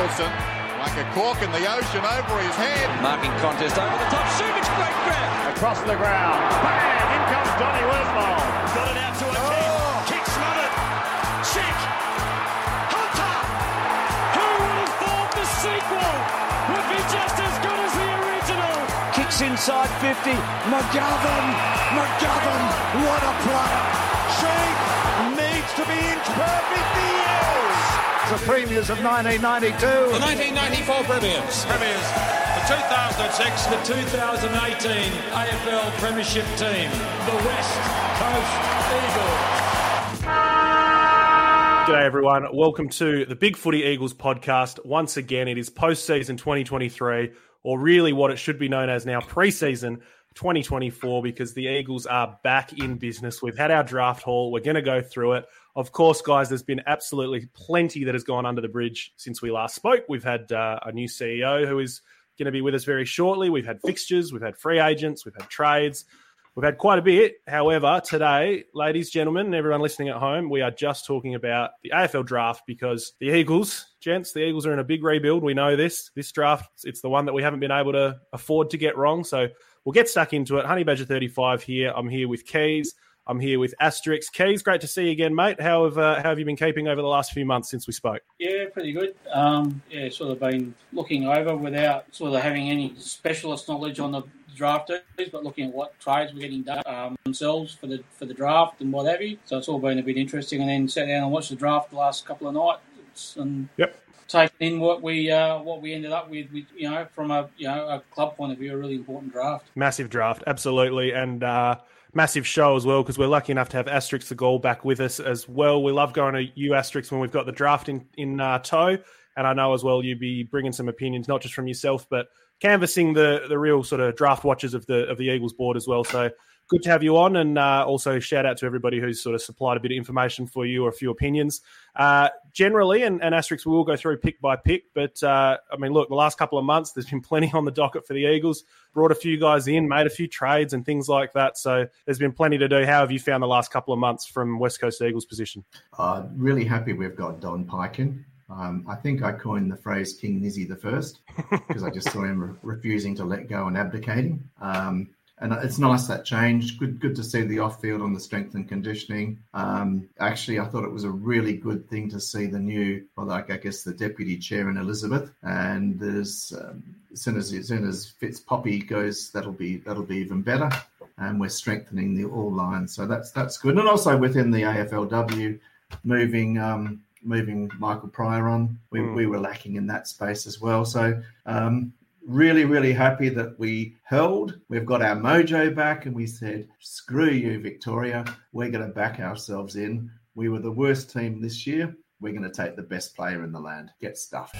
Wilson, like a cork in the ocean over his head. Marking contest over the top. Subic, great grab. Across the ground. Bang! In comes Donny Worsfold. Got it out to a kick smothered. Check. Hunter. Who would have thought the sequel would be just as good as the original? Kicks inside 50. McGovern. What a player. Sheik needs to be inch perfect. He is. The premiers of 1992. The 1994 premiers. The 2006, the 2018 AFL Premiership team, the West Coast Eagles. G'day everyone, welcome to the Big Footy Eagles podcast. Once again, it is post-season 2023, or really what it should be known as now, pre-season 2024, because the Eagles are back in business. We've had our draft haul. We're going to go through it. Of course, guys, there's been absolutely plenty that has gone under the bridge since we last spoke. We've had a new CEO who is going to be with us very shortly. We've had fixtures, we've had free agents, we've had trades. We've had quite a bit. However, today, ladies, gentlemen, and everyone listening at home, we are just talking about the AFL draft because the Eagles, gents, the Eagles are in a big rebuild. We know this. This draft, it's the one that we haven't been able to afford to get wrong. So we'll get stuck into it. Honey Badger 35 here. I'm here with Keys. I'm here with Asterix. Keys, great to see you again, mate. How have you been keeping over the last few months since we spoke? Yeah, pretty good. Sort of been looking over without sort of having any specialist knowledge on the drafters, but looking at what trades we're getting done themselves for the draft and what have you. So it's all been a bit interesting. And then sat down and watched the draft the last couple of nights and taken in what we ended up with from a club point of view, a really important draft. Massive draft, absolutely, and massive show as well, because we're lucky enough to have Asterix the Gall back with us as well. We love going to you, Asterix, when we've got the draft in tow, and I know as well you'd be bringing some opinions, not just from yourself, but canvassing the real sort of draft watchers of the Eagles board as well. So good to have you on, and also shout out to everybody who's sort of supplied a bit of information for you or a few opinions. Generally, and Asterix, we will go through pick by pick, but look, the last couple of months, there's been plenty on the docket for the Eagles. Brought a few guys in, made a few trades and things like that. So there's been plenty to do. How have you found the last couple of months from West Coast Eagles position? Really happy we've got Don Pikin. I think I coined the phrase King Nizzy the First because I just saw him refusing to let go and abdicating. And it's nice that change. Good to see the off-field on the strength and conditioning. Actually, I thought it was a really good thing to see the new, the deputy chair in Elizabeth. And there's as soon as Fitz-Poppy goes, that'll be even better. And we're strengthening the all lines, so that's good. And also within the AFLW, moving Michael Pryor on, we were lacking in that space as well. So. Really, really happy that we held. We've got our mojo back and we said, screw you, Victoria. We're going to back ourselves in. We were the worst team this year. We're going to take the best player in the land. Get stuffed.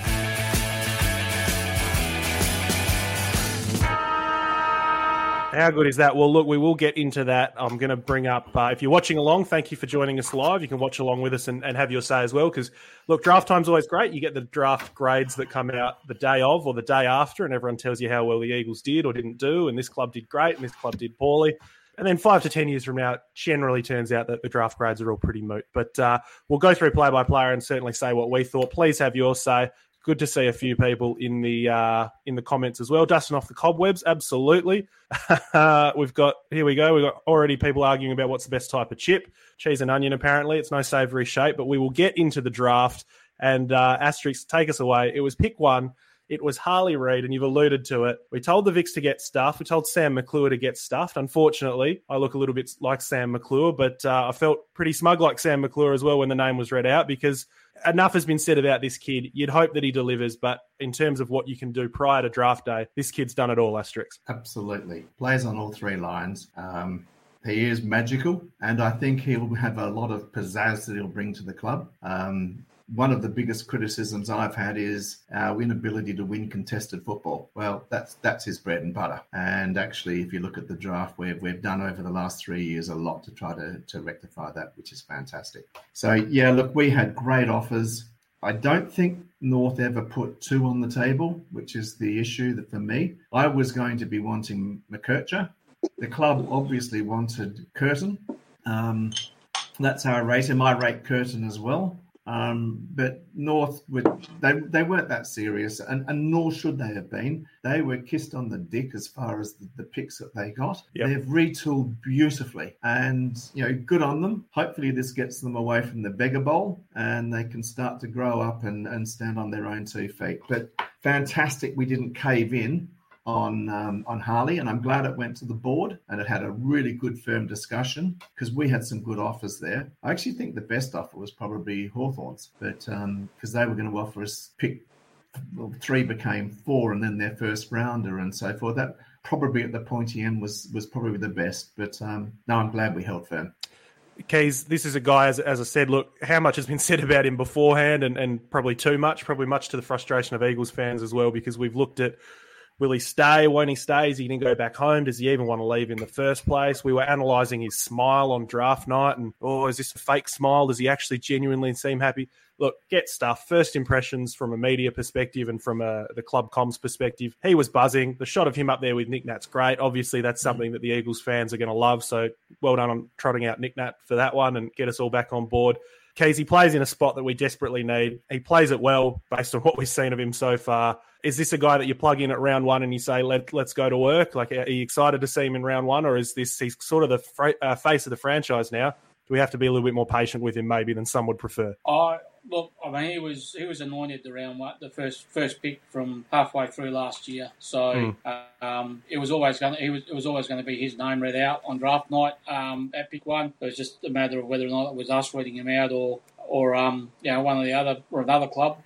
How good is that? Well, look, we will get into that. I'm going to bring up, if you're watching along, thank you for joining us live. You can watch along with us and have your say as well, because, look, draft time's always great. You get the draft grades that come out the day of or the day after, and everyone tells you how well the Eagles did or didn't do, and this club did great and this club did poorly. And then 5 to 10 years from now, it generally turns out that the draft grades are all pretty moot. But we'll go through player by player and certainly say what we thought. Please have your say. Good to see a few people in the comments as well. Dusting off the cobwebs, absolutely. We've got already people arguing about what's the best type of chip. Cheese and onion, apparently. It's no savoury shape, but we will get into the draft. And Asterix, take us away. It was pick 1. It was Harley Reid, and you've alluded to it. We told the Vics to get stuffed. We told Sam McClure to get stuffed. Unfortunately, I look a little bit like Sam McClure, but I felt pretty smug like Sam McClure as well when the name was read out, because enough has been said about this kid. You'd hope that he delivers, but in terms of what you can do prior to draft day, this kid's done it all, Asterix. Absolutely. Plays on all three lines. He is magical, and I think he'll have a lot of pizzazz that he'll bring to the club. One of the biggest criticisms I've had is our inability to win contested football. Well, that's his bread and butter. And actually, if you look at the draft, we've done over the last 3 years a lot to try to rectify that, which is fantastic. So, yeah, look, we had great offers. I don't think North ever put 2 on the table, which is the issue that for me. I was going to be wanting McKercher. The club obviously wanted Curtin. That's how I rate him. I rate Curtin as well. But North, they weren't that serious, and nor should they have been. They were kissed on the dick as far as the picks that they got. Yep. They've retooled beautifully, and good on them. Hopefully this gets them away from the beggar bowl, and they can start to grow up and stand on their own 2 feet. But fantastic we didn't cave in on Harley, and I'm glad it went to the board and it had a really good firm discussion, because we had some good offers there. I actually think the best offer was probably Hawthorn's, but because they were going to offer us pick 3 became 4 and then their first rounder and so forth. That probably at the pointy end was probably the best, but no, I'm glad we held firm. Keys, this is a guy, as I said, look, how much has been said about him beforehand, and probably too much, probably much to the frustration of Eagles fans as well, because we've looked at, will he stay? Won't he stay? Is he going to go back home? Does he even want to leave in the first place? We were analysing his smile on draft night, and, is this a fake smile? Does he actually genuinely seem happy? Look, get stuff. First impressions from a media perspective and from the club comms perspective. He was buzzing. The shot of him up there with Nick Nat's great. Obviously, that's something that the Eagles fans are going to love. So well done on trotting out Nick Nat for that one and get us all back on board. Keys, he plays in a spot that we desperately need. He plays it well based on what we've seen of him so far. Is this a guy that you plug in at round 1 and you say, let's go to work? Like, are you excited to see him in round 1, or is he's sort of the face of the franchise now? Do we have to be a little bit more patient with him maybe than some would prefer? Look, I mean, he was anointed the round 1, the first pick from halfway through last year. So it was always going to be his name read out on draft night at pick 1. It was just a matter of whether or not it was us reading him out or one or the other, or another club.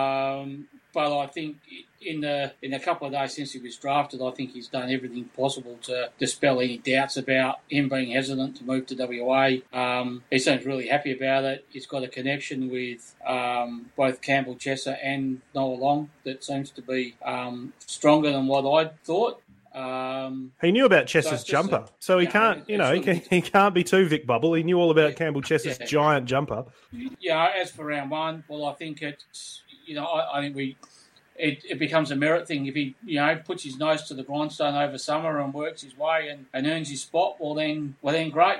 But I think in the couple of days since he was drafted, I think he's done everything possible to dispel any doubts about him being hesitant to move to WA. He seems really happy about it. He's got a connection with both Campbell Chesser and Noah Long that seems to be stronger than what I'd thought. He knew about Chesser's jumper, so he can't, he can't be too Vic Bubble. He knew all about Campbell Chesser's giant jumper. Yeah, as for round 1, well, I think it's, I think it becomes a merit thing. If he, puts his nose to the grindstone over summer and works his way and earns his spot, well then great.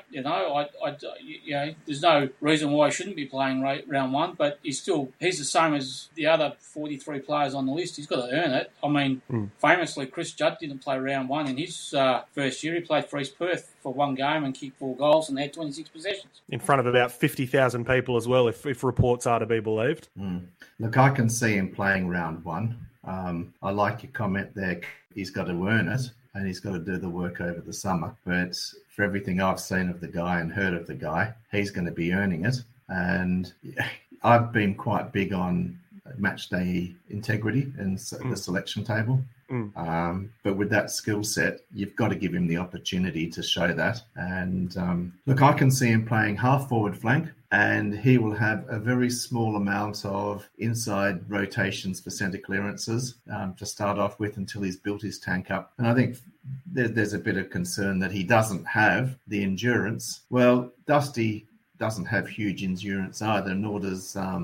There's no reason why he shouldn't be playing round 1, but he's the same as the other 43 players on the list. He's got to earn it. I mean, famously, Chris Judd didn't play round 1 in his first year. He played for East Perth for 1 game and kicked 4 goals and had 26 possessions. In front of about 50,000 people as well, if reports are to be believed. Look, I can see him playing round 1. I like your comment there. He's got to earn it and he's got to do the work over the summer. But for everything I've seen of the guy and heard of the guy, he's going to be earning it. And I've been quite big on match day integrity in the selection table. But with that skill set, you've got to give him the opportunity to show that. And look, I can see him playing half forward flank, and he will have a very small amount of inside rotations for centre clearances to start off with until he's built his tank up. And I think there's a bit of concern that he doesn't have the endurance. Well, Dusty doesn't have huge endurance either, nor did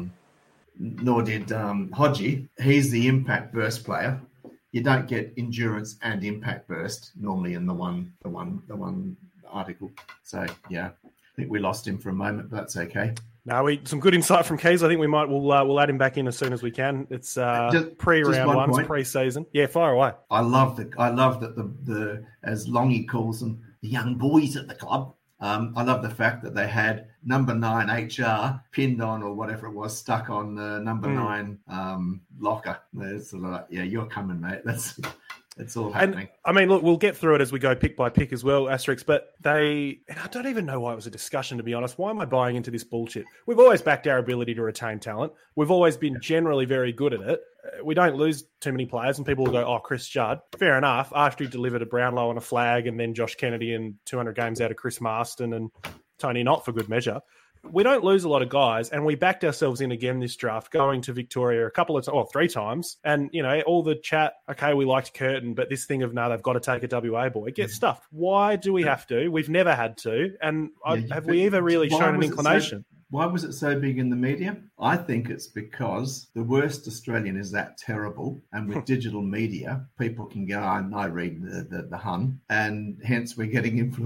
Hodgie. He's the impact burst player. You don't get endurance and impact burst normally in the one article. So yeah, I think we lost him for a moment, but that's okay. No, some good insight from Keys. I think we'll add him back in as soon as we can. It's pre-round 1, it's pre-season. Yeah, fire away. I love that the as Longy calls them, the young boys at the club. I love the fact that they had number 9 HR pinned on, or whatever it was, stuck on the number 9 locker. It's sort of like, yeah, you're coming, mate. It's all happening. And, I mean, look, we'll get through it as we go pick by pick as well, Asterix, but I don't even know why it was a discussion, to be honest. Why am I buying into this bullshit? We've always backed our ability to retain talent. We've always been generally very good at it. We don't lose too many players, and people will go, oh, Chris Judd. Fair enough. After he delivered a Brownlow and a flag, and then Josh Kennedy and 200 games out of Chris Marston and Tony Knott for good measure. We don't lose a lot of guys, and we backed ourselves in again this draft, going to Victoria 3 times. And, all the chat, okay, we liked Curtin, but this thing of, no, they've got to take a WA boy, get stuffed. Why do we have to? We've never had to. And have we ever really shown an inclination? Why was it so big in the media? I think it's because the worst Australian is that terrible, and with digital media, people can go, I read the Hun, and hence we're getting influenced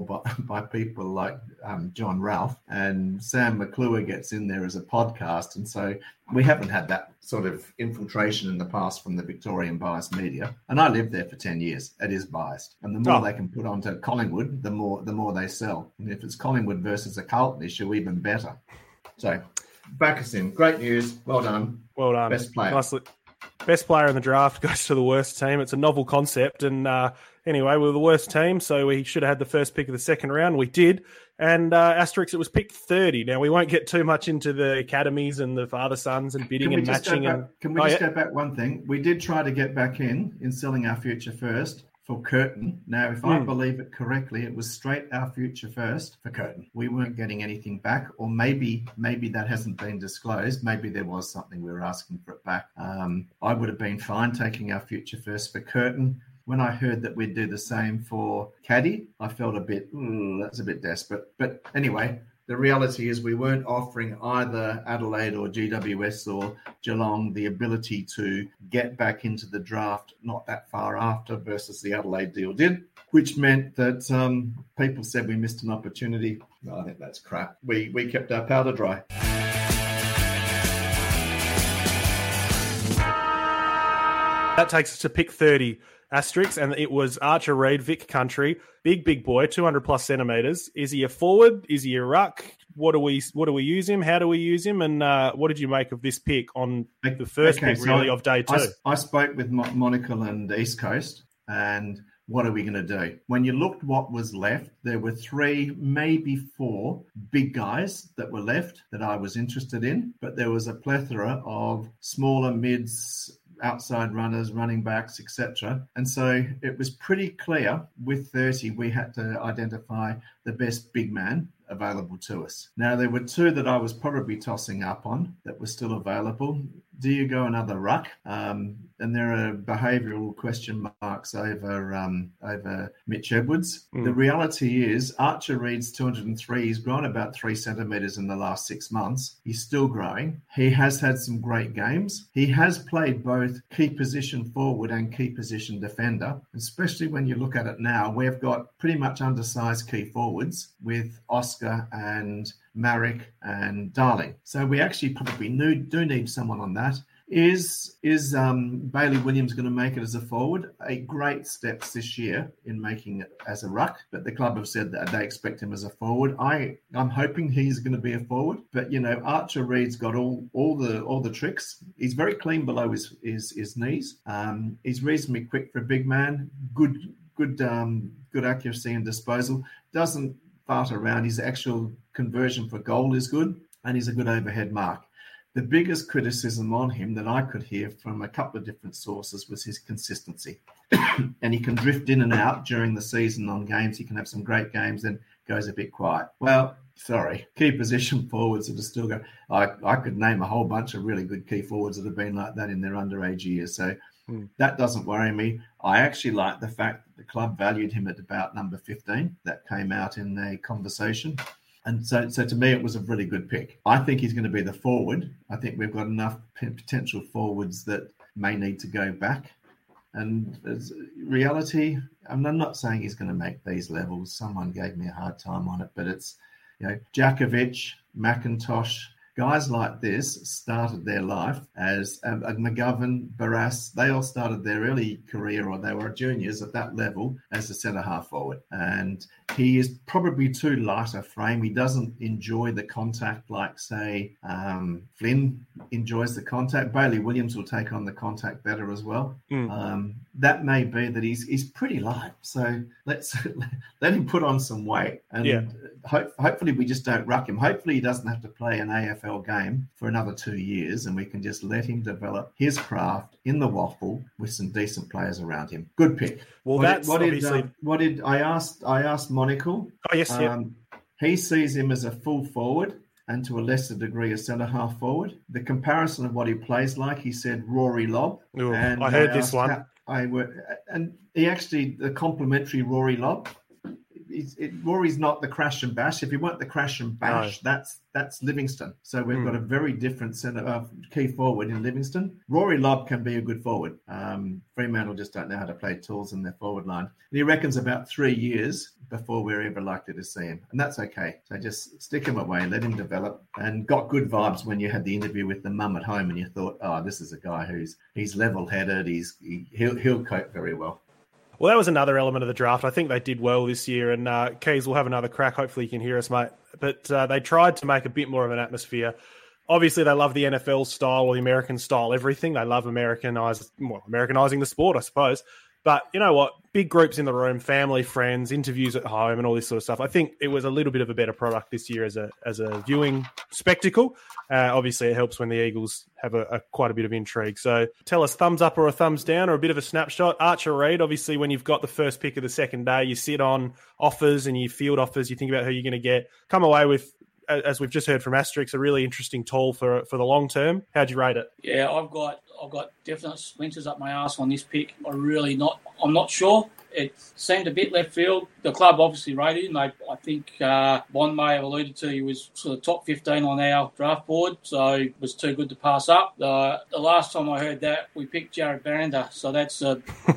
by people like John Ralph, and Sam McClure gets in there as a podcast. And so we haven't had that sort of infiltration in the past from the Victorian biased media. And I lived there for 10 years. It is biased. And the more they can put onto Collingwood, the more they sell. And if it's Collingwood versus a Carlton issue, even better. So back us in. Great news. Well done. Well done. Best player. Nicely. Best player in the draft goes to the worst team. It's a novel concept. And anyway, we were the worst team, so we should have had the first pick of the second round. We did. And Asterix, it was pick 30. Now, we won't get too much into the academies and the father-sons and bidding and matching. Can we just go back one thing? We did try to get back in selling our future first for Curtin. Now, if I believe it correctly, it was straight our future first for Curtin. We weren't getting anything back, or maybe that hasn't been disclosed. Maybe there was something we were asking for it back. I would have been fine taking our future first for Curtin. When I heard that we'd do the same for Caddy, I felt a bit, that's a bit desperate. But anyway, the reality is we weren't offering either Adelaide or GWS or Geelong the ability to get back into the draft not that far after versus the Adelaide deal did, which meant that people said we missed an opportunity. Well, I think that's crap. We kept our powder dry. That takes us to pick 30. Asterix, and it was Archer Reid, Vic Country, big boy, 200+ centimetres. Is he a forward? Is he a ruck? What do we use him? How do we use him? And what did you make of this pick on the first pick, really, of day two? I spoke with Monocle and East Coast, and what are we going to do? When you looked what was left, there were 3, maybe 4 big guys that were left that I was interested in, but there was a plethora of smaller mids, outside runners, running backs, etc. And so it was pretty clear with 30, we had to identify the best big man available to us. Now, there were 2 that I was probably tossing up on that were still available. Do you go another ruck? And there are behavioural question marks over Mitch Edwards. The reality is Archer Reid's 203. He's grown about 3 centimetres in the last 6 months. He's still growing. He has had some great games. He has played both key position forward and key position defender, especially when you look at it now. We've got pretty much undersized key forwards with Oscar and Marek and Darling. So we actually probably do need someone on that. Is Bailey Williams going to make it as a forward? A great steps this year in making it as a ruck, but the club have said that they expect him as a forward. I'm hoping he's going to be a forward, but Archer Reid's got all the tricks. He's very clean below his knees. He's reasonably quick for a big man. Good accuracy and disposal. Doesn't fart around. His actual conversion for goal is good, and he's a good overhead mark. The biggest criticism on him that I could hear from a couple of different sources was his consistency. And he can drift in and out during the season on games. He can have some great games, then goes a bit quiet. Well, sorry, key position forwards that are still going. I could name a whole bunch of really good key forwards that have been like that in their underage years. So that doesn't worry me. I actually like the fact that the club valued him at about number 15. That came out in a conversation. And so to me, it was a really good pick. I think he's going to be the forward. I think we've got enough potential forwards that may need to go back. And as reality, I'm not saying he's going to make these levels. Someone gave me a hard time on it, but it's, Djakovic, McIntosh, guys like this started their life as McGovern, Barras. They all started their early career, or they were juniors at that level as a centre-half forward. And he is probably too light a frame. He doesn't enjoy the contact like, say, Flynn enjoys the contact. Bailey Williams will take on the contact better as well. That may be that he's pretty light. So let's let him put on some weight. And hopefully we just don't ruck him. Hopefully he doesn't have to play an AFL game for another 2 years, and we can just let him develop his craft in the waffle with some decent players around him. Good pick. Well, I asked Monocle. Oh, yes, He sees him as a full forward and to a lesser degree a centre-half forward. The comparison of what he plays like, he said Rory Lobb. Ooh, I heard this one. And he actually, the complimentary Rory Lobb, Rory's not the crash and bash. If you want the crash and bash, that's Livingston. So we've got a very different key forward in Livingston. Rory Lobb can be a good forward. Fremantle just don't know how to play tools in their forward line. And he reckons about 3 years before we're ever likely to see him. And that's okay. So just stick him away, let him develop. And got good vibes when you had the interview with the mum at home and you thought, oh, this is a guy he's level-headed. He'll cope very well. Well, that was another element of the draft. I think they did well this year, and Keys will have another crack. Hopefully you can hear us, mate. But they tried to make a bit more of an atmosphere. Obviously, they love the NFL style or the American style, everything. They love Americanizing the sport, I suppose. But you know what? Big groups in the room, family, friends, interviews at home, and all this sort of stuff. I think it was a little bit of a better product this year as a viewing spectacle. Obviously, it helps when the Eagles have quite a bit of intrigue. So tell us, thumbs up or a thumbs down or a bit of a snapshot. Archer Reed, obviously, when you've got the first pick of the second day, you sit on offers and you field offers. You think about who you're going to get. Come away with, as we've just heard from Asterix, a really interesting tool for the long term. How'd you rate it? Yeah, I've got definite splinters up my arse on this pick. I'm not sure. It seemed a bit left field. The club obviously rated him. I think Bond may have alluded to he was sort of top 15 on our draft board, so it was too good to pass up. The last time I heard that, we picked Jared Barrender, so that's a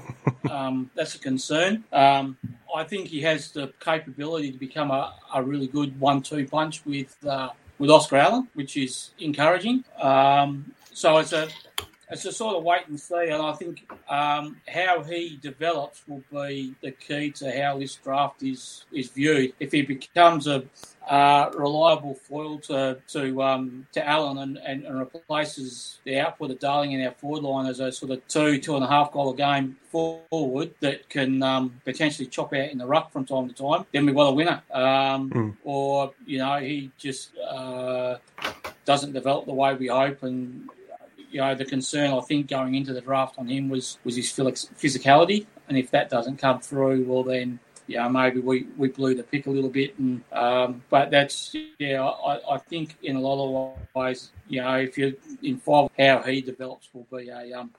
concern. I think he has the capability to become a really good 1-2 punch with Oscar Allen, which is encouraging. So it's a sort of wait and see, and I think how he develops will be the key to how this draft is viewed. If he becomes a reliable foil to Allen and replaces the output of Darling in our forward line as a sort of 2.5 goal a game forward that can potentially chop out in the ruck from time to time, then we've got a winner. Or he just doesn't develop the way we hope, and the concern I think going into the draft on him was his physicality, and if that doesn't come through, well then maybe we blew the pick a little bit. And but that's I think in a lot of ways, if you're involved, how he develops will be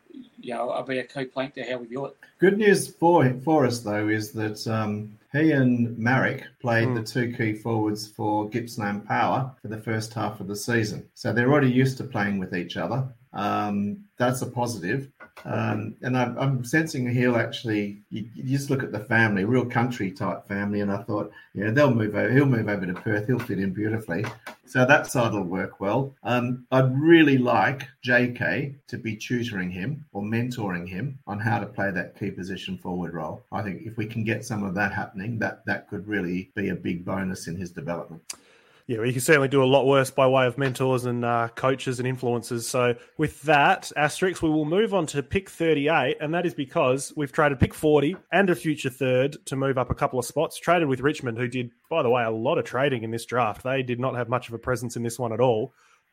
a key plank to how we view it. Good news for us though is that he and Marek played the two key forwards for Gippsland Power for the first half of the season, so they're already used to playing with each other. That's a positive. And I'm sensing he'll actually, you just look at the family, real country type family, and I thought, he'll move over to Perth, he'll fit in beautifully. So that side will work well. I'd really like JK to be tutoring him or mentoring him on how to play that key position forward role. I think if we can get some of that happening, that could really be a big bonus in his development. Yeah, well, you can certainly do a lot worse by way of mentors and coaches and influencers. So with that, Asterix, we will move on to pick 38, and that is because we've traded pick 40 and a future third to move up a couple of spots. Traded with Richmond, who did, by the way, a lot of trading in this draft. They did not have much of a presence in this one at all.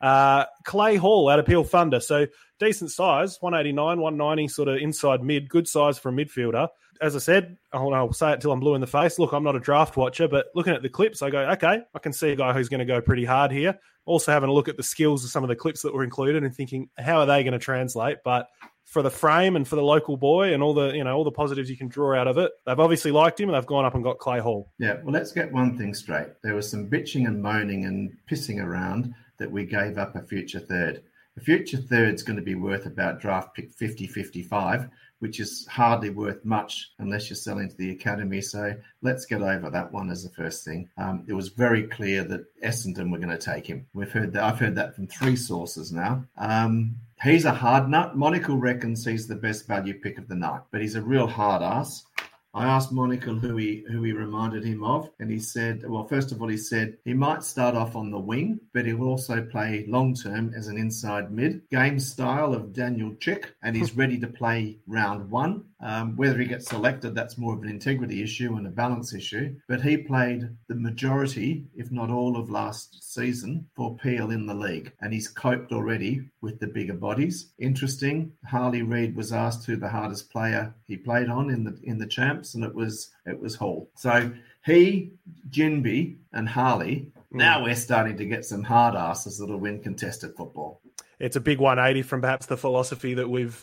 Clay Hall out of Peel Thunder. So decent size, 189, 190, sort of inside mid, good size for a midfielder. As I said, I'll say it till I'm blue in the face. Look, I'm not a draft watcher, but looking at the clips, I go, okay, I can see a guy who's going to go pretty hard here. Also having a look at the skills of some of the clips that were included and thinking, how are they going to translate? But for the frame and for the local boy and all the positives you can draw out of it, they've obviously liked him and they've gone up and got Clay Hall. Yeah, well, let's get one thing straight. There was some bitching and moaning and pissing around that we gave up a future third. A future third's going to be worth about draft pick 50-55, which is hardly worth much unless you're selling to the academy. So let's get over that one as the first thing. It was very clear that Essendon were going to take him. I've heard that from 3 sources now. He's a hard nut. Monaco reckons he's the best value pick of the night, but he's a real hard ass. I asked Monaco who he reminded him of, and he said, well, first of all, he said he might start off on the wing, but he will also play long-term as an inside mid. Game style of Daniel Chick, and he's ready to play round 1. Whether he gets selected, that's more of an integrity issue and a balance issue. But he played the majority, if not all, of last season for Peel in the league, and he's coped already with the bigger bodies. Interesting, Harley Reid was asked who the hardest player he played on in the champs, and it was Hall. So he, Jinby, and Harley. Now we're starting to get some hard asses that'll win contested football. It's a big 180 from perhaps the philosophy that we've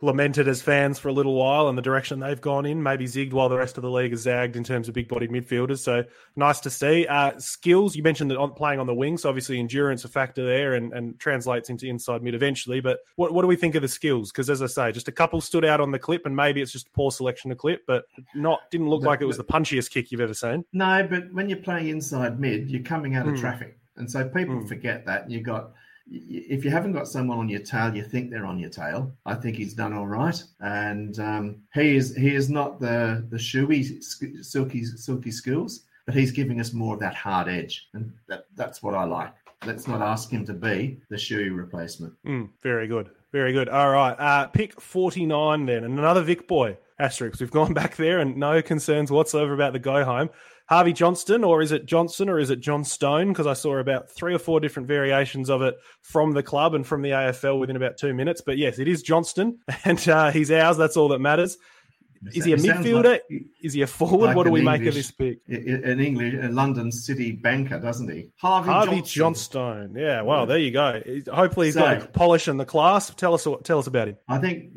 lamented as fans for a little while and the direction they've gone in, maybe zigged while the rest of the league has zagged in terms of big-bodied midfielders. So nice to see. Skills, you mentioned that playing on the wing, so obviously endurance a factor there and translates into inside mid eventually. But what do we think of the skills? Because as I say, just a couple stood out on the clip, and maybe it's just poor selection of clip, but didn't look like it was the punchiest kick you've ever seen. No, but when you play inside mid, you're coming out of traffic. And so people forget that. If you haven't got someone on your tail, you think they're on your tail. I think he's done all right. And he is not the shoey, silky skills, but he's giving us more of that hard edge. And that's what I like. Let's not ask him to be the shoey replacement. Very good. Very good. All right. Pick 49 then. And another Vic boy. Asterix. We've gone back there and no concerns whatsoever about the go home. Harvey Johnston, or is it Johnson, or is it John Stone? Because I saw about 3 or 4 different variations of it from the club and from the AFL within about 2 minutes. But yes, it is Johnston, and he's ours. That's all that matters. Is he a midfielder? Is he a forward? Like what do we make of this pick? A London City banker, doesn't he? Harvey Johnstone. Yeah, well, there you go. Hopefully he's got the polish and the class. Tell us about him. I think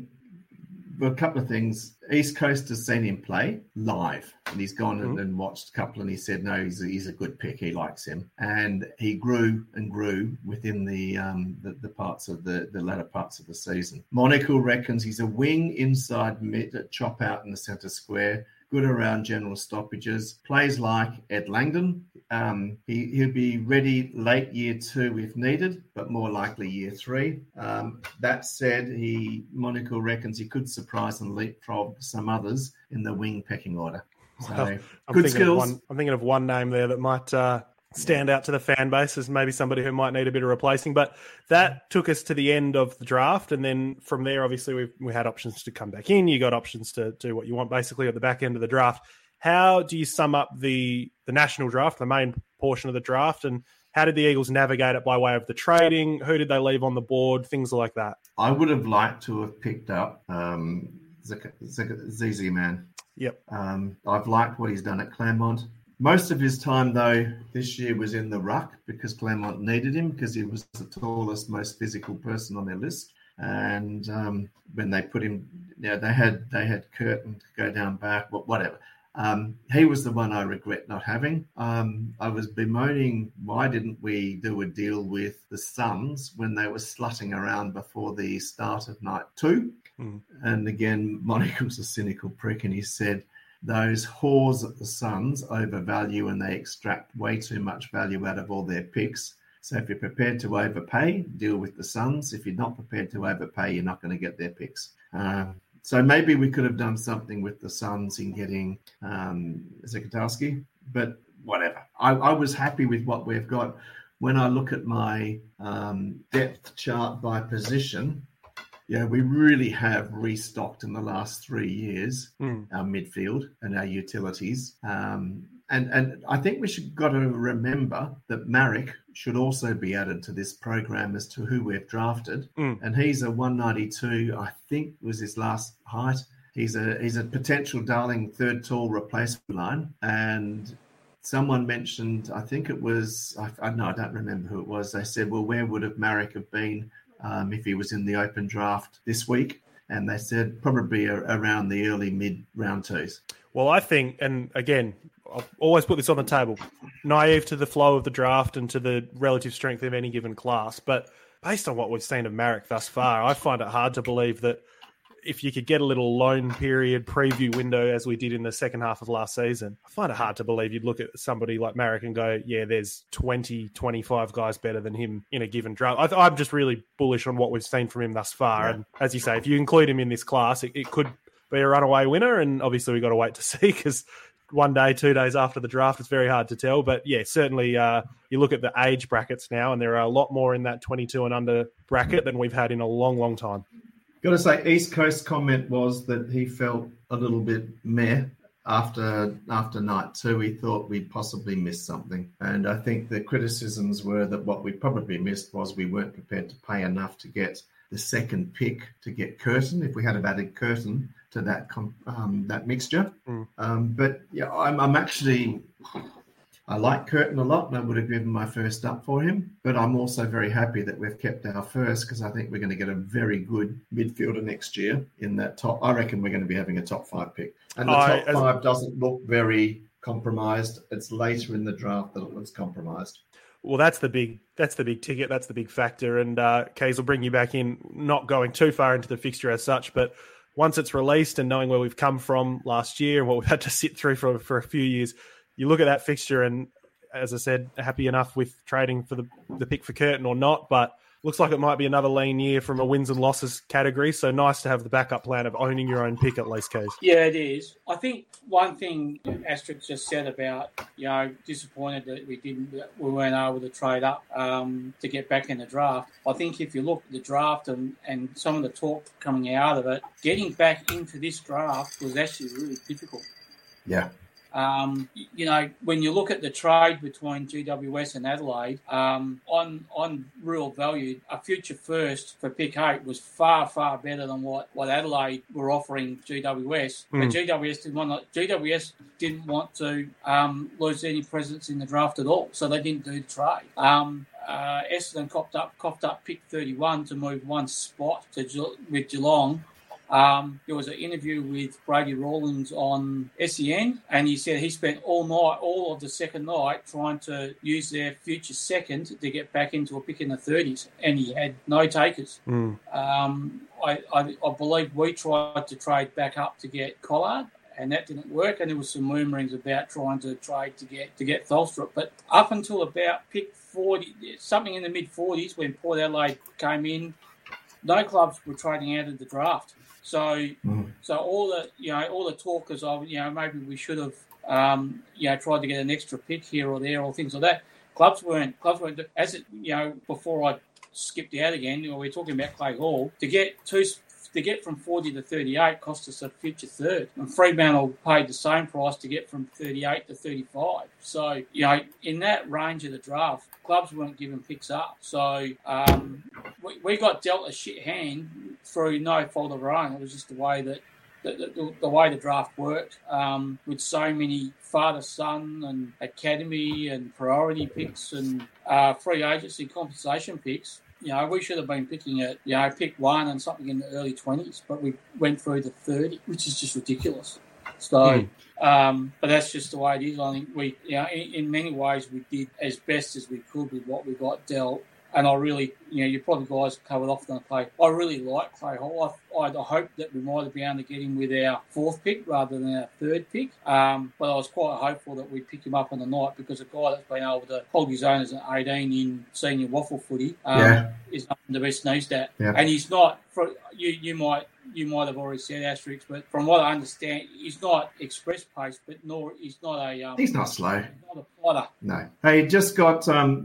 a couple of things. East Coast has seen him play live, and he's gone and watched a couple, and he said, no, he's a good pick. He likes him, and he grew and grew within the parts of the latter parts of the season. Monaco reckons he's a wing inside mid, chop out in the centre square, good around general stoppages, plays like Ed Langdon. He'll be ready late year 2 if needed, but more likely year 3. That said, Monaco reckons he could surprise and leapfrog some others in the wing pecking order. So, good skills. I'm thinking of one name there that might stand out to the fan base as maybe somebody who might need a bit of replacing. But that took us to the end of the draft. And then from there, obviously, we had options to come back in. You got options to do what you want, basically, at the back end of the draft. How do you sum up the national draft, the main portion of the draft, and how did the Eagles navigate it by way of the trading? Who did they leave on the board? Things like that. I would have liked to have picked up ZZ Man. Yep. I've liked what he's done at Claremont. Most of his time, though, this year was in the ruck because Claremont needed him because he was the tallest, most physical person on their list. And when they put him, they had Curtin to go down back, whatever. He was the one I regret not having. I was bemoaning why didn't we do a deal with the Suns when they were slutting around before the start of night 2. And again, Monaco's a cynical prick, and he said those whores at the Suns overvalue and they extract way too much value out of all their picks. So if you're prepared to overpay, deal with the Suns. If you're not prepared to overpay, you're not going to get their picks. So maybe we could have done something with the Suns in getting Zekatarski, but whatever. I was happy with what we've got. When I look at my depth chart by position, we really have restocked in the last 3 years our midfield and our utilities. And I think we should got to remember that Marek should also be added to this program as to who we've drafted. And he's a 192, I think was his last height. He's a potential darling third tall replacement line. And someone mentioned, I think it was, I don't remember who it was. They said, well, where would have Marek have been if he was in the open draft this week? And they said probably around the early mid round 2s. Well, I think, and again, I'll always put this on the table, naive to the flow of the draft and to the relative strength of any given class. But based on what we've seen of Marek thus far, I find it hard to believe that if you could get a little loan period preview window as we did in the second half of last season, I find it hard to believe you'd look at somebody like Marek and go, yeah, there's 20, 25 guys better than him in a given draft. I'm just really bullish on what we've seen from him thus far. Yeah. And as you say, if you include him in this class, it could be a runaway winner. And obviously we've got to wait to see because 1 day, 2 days after the draft, it's very hard to tell. But yeah, certainly you look at the age brackets now and there are a lot more in that 22 and under bracket than we've had in a long, long time. Got to say, East Coast comment was that he felt a little bit meh after night 2. He thought we'd possibly missed something. And I think the criticisms were that what we probably missed was we weren't prepared to pay enough to get the second pick to get Curtin, if we had have added Curtin to that mixture. But yeah, I'm actually... I like Curtin a lot, and I would have given my first up for him. But I'm also very happy that we've kept our first, because I think we're going to get a very good midfielder next year in that top. I reckon we're going to be having a top 5 pick. And the top 5 doesn't look very compromised. It's later in the draft that it looks compromised. Well, that's the big ticket. That's the big factor. And Kays will bring you back in, not going too far into the fixture as such, but once it's released and knowing where we've come from last year and what we've had to sit through for a few years, you look at that fixture and, as I said, happy enough with trading for the pick for Curtin or not, but looks like it might be another lean year from a wins and losses category. So nice to have the backup plan of owning your own pick at least, Kays. Yeah, it is. I think one thing Asterix just said about, disappointed that we weren't able to trade up to get back in the draft. I think if you look at the draft and some of the talk coming out of it, getting back into this draft was actually really difficult. Yeah. When you look at the trade between GWS and Adelaide, on real value, a future first for pick 8 was far, far better than what Adelaide were offering GWS. But GWS didn't want to lose any presence in the draft at all, so they didn't do the trade. Essendon coughed up pick 31 to move one spot with Geelong. There was an interview with Brady Rawlings on SEN, and he said he spent all of the second night, trying to use their future second to get back into a pick in the 30s, and he had no takers. I believe we tried to trade back up to get Collard, and that didn't work, and there was some murmurings about trying to trade to get Tholstrup. But up until about pick 40, something in the mid-40s, when Port Adelaide came in, no clubs were trading out of the draft. So all the talkers of maybe we should have tried to get an extra pick here or there or things like that. Clubs weren't as it before I skipped out again. We're talking about Clay Hall to get from 40 to 38 cost us a future third, and Fremantle paid the same price to get from 38 to 35. So in that range of the draft, clubs weren't given picks up. So we got dealt a shit hand through no fault of our own. It was just the way that the way the draft worked, with so many father-son and academy and priority picks and free agency compensation picks. We should have been picking at, pick 1 and something in the early 20s, but we went through the 30, which is just ridiculous. So, but that's just the way it is. I think we, in many ways, we did as best as we could with what we got dealt. And I really, you probably guys covered off on the play. I really like Clay Hall. I hope that we might have been able to get him with our 4th pick rather than our 3rd pick. But I was quite hopeful that we'd pick him up on the night, because a guy that's been able to hold his own as an 18 in senior waffle footy is nothing to be sneezed at. Yeah. And he's not, you might have already said Asterix, but from what I understand, he's not express pace, but he's not a... he's not slow. He's not a plotter. No. Hey, just got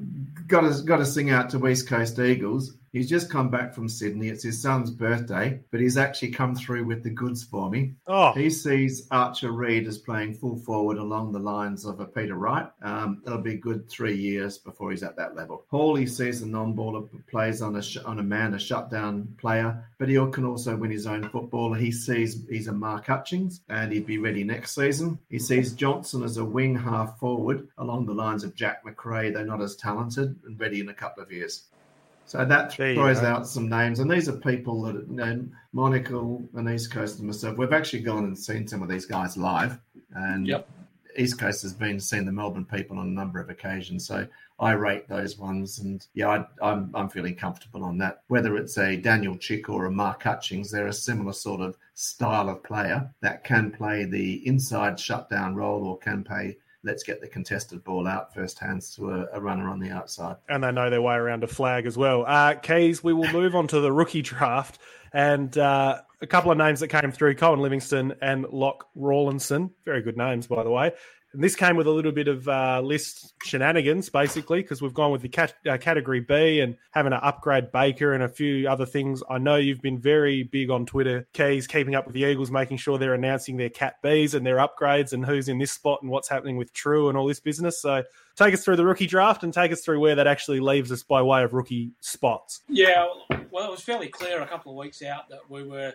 to sing out to East Coast Eagles. He's just come back from Sydney. It's his son's birthday, but he's actually come through with the goods for me. Oh. He sees Archer Reid as playing full forward along the lines of a Peter Wright. It'll be a good 3 years before he's at that level. Hall, he sees a non-baller, plays on a shutdown player, but he can also win his own football. He sees he's a Mark Hutchings, and he'd be ready next season. He sees Johnson as a wing half forward along the lines of Jack McRae. They're not as talented and ready in a couple of years. So that throws out some names. And these are people that, Monaco and East Coast and myself, we've actually gone and seen some of these guys live. And East Coast has been seeing the Melbourne people on a number of occasions. So I rate those ones. And, I'm feeling comfortable on that. Whether it's a Daniel Chick or a Mark Hutchings, they're a similar sort of style of player that can play the inside shutdown role or can play let's get the contested ball out first hands to a runner on the outside. And they know their way around a flag as well. Keys, we will move on to the rookie draft. And a couple of names that came through, Colin Livingston and Locke Rawlinson. Very good names, by the way. And this came with a little bit of list shenanigans, basically, because we've gone with the Category B and having to upgrade Baker and a few other things. I know you've been very big on Twitter, Keys, keeping up with the Eagles, making sure they're announcing their Cat Bs and their upgrades and who's in this spot and what's happening with True and all this business. So take us through the rookie draft and take us through where that actually leaves us by way of rookie spots. Yeah, well, it was fairly clear a couple of weeks out that we were